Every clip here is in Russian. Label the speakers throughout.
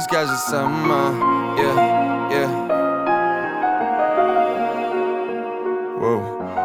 Speaker 1: скажешь сама, yeah, yeah. Воу.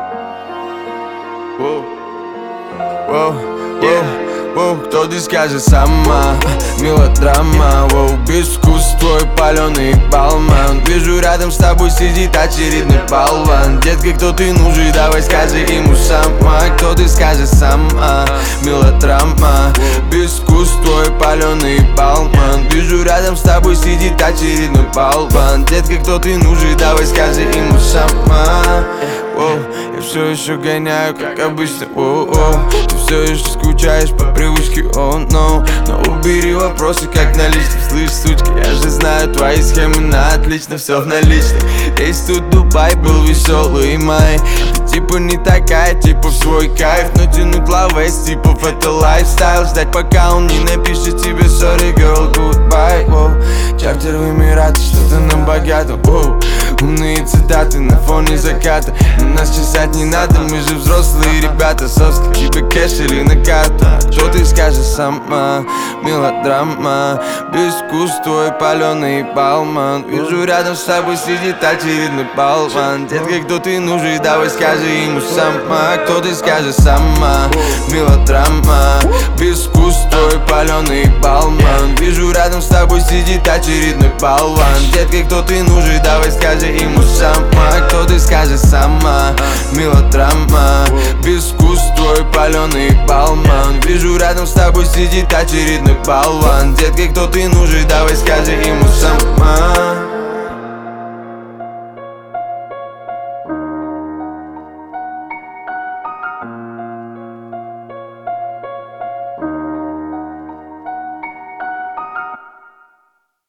Speaker 1: Воу. Воу, воу, воу, кто ты скажешь сама? Мелодрама, воу, без вкуса твой паленый балман. Вижу, рядом с тобой сидит очередной болван. Детка, кто ты нужен, давай скажи ему сама. Кто ты скажешь сама? Мелодрама, без вкуса твой паленый балман. Вижу, рядом с тобой сидит очередной болван. Детка, кто ты нужен, давай скажи ему сама. Воу, я все еще гоняю, как обычно, воу-воу. Ты все еще скучаешь по привычке, oh no. Но убери вопросы, как на личном. Слышь, сучка, я же знаю твои схемы на отлично, все в наличных. Есть тут Дубай, был веселый май. Ты типа не такая, типа в свой кайф. Но тянуть лавэс, типа это лайфстайл. Ждать пока он не напишет тебе sorry girl, goodbye, воу. Чартер в Эмираты, что-то на богатом, воу. Умные цитаты на фоне заката. Но нас чесать не надо, мы же взрослые ребята. Соска, тебе кэш или на карту? Что ты скажешь сама? Мелодрама, без вкуса твой паленый балман. Вижу, рядом с тобой сидит очередной болван. Детка, кто ты нужен, давай скажи ему сама. Кто ты скажешь сама? Мелодрама, без вкуса твой паленый балман. Вижу, рядом с тобой сидит очередной болван. Детка, кто ты нужен, давай скажи ему сама. Кто ты скажешь сама? Мелодрама, без вкуса твой паленый балман. Вижу, рядом с тобой сидит очередной болван. Детка, кто ты нужен, давай скажи ему сама.